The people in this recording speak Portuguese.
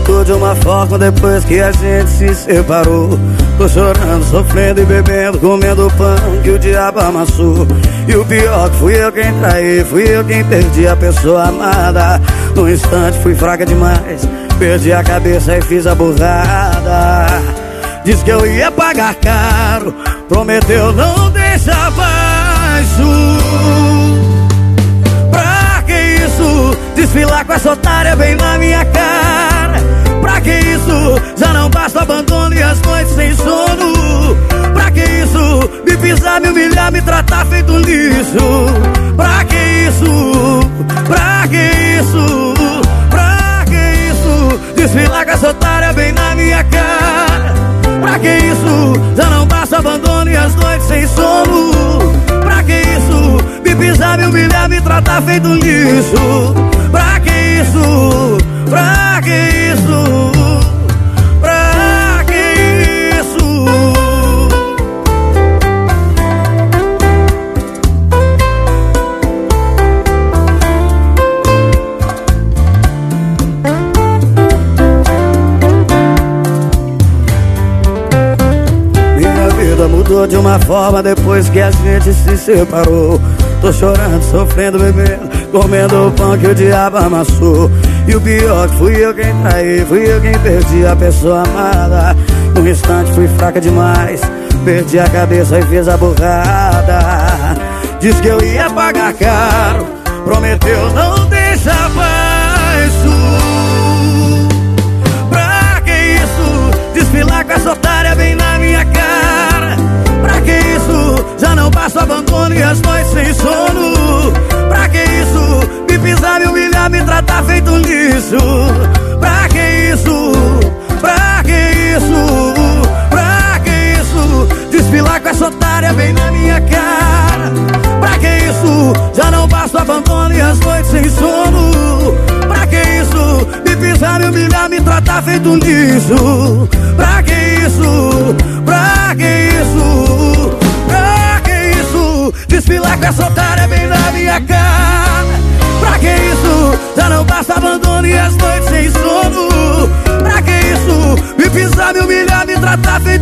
mudou de uma forma depois que a gente se separou. Tô chorando, sofrendo e bebendo, comendo pão que o diabo amassou. E o pior que fui eu quem traí, fui eu quem perdi a pessoa amada. No instante fui fraca demais, perdi a cabeça e fiz a burrada. Diz que eu ia pagar caro, prometeu não deixar baixo. Pra que isso? Desfilar com essa otária bem na minha cara. Pra que isso? Já não basta o abandono e as noites sem sono. Pra que isso? Me pisar, me humilhar, me tratar feito um lixo. Pra que isso? Pra que isso? Pra que isso? Desfilar com essa otária bem na minha cara. Pra que isso? Já não basta o abandono e as noites sem sono. Pra que isso? Me pisar, me humilhar, me tratar feito um lixo. Pra que isso? Pra que isso? Pra que isso? Minha vida mudou de uma forma depois que a gente se separou. Tô chorando, sofrendo, bebendo, comendo o pão que o diabo amassou. E o pior que fui eu quem traí, fui eu quem perdi a pessoa amada. No instante fui fraca demais, perdi a cabeça e fiz a burrada. Diz que eu ia pagar caro, prometeu não deixar baixo. Pra que isso? Desfilar com essa otária bem na minha cara. Pra que isso? Já não basta o abandono e as noites sem sono. Pra que isso? Me pisar, me humilhar, me tratar feito um lixo. Pra que isso? Pra que isso? Pra que isso? Desfilar com essa otária bem na minha cara. Pra que isso? Já não basta o abandono e as noites sem sono. Pra que isso? Me pisar, me humilhar, me tratar feito um lixo. Pra que isso? Pra que isso? Pra que isso? Desfilar com essa otária bem na minha cara. Pra que isso? Já não basta abandono e as noites sem sono. Pra que isso? Me pisar, me humilhar, me tratar feito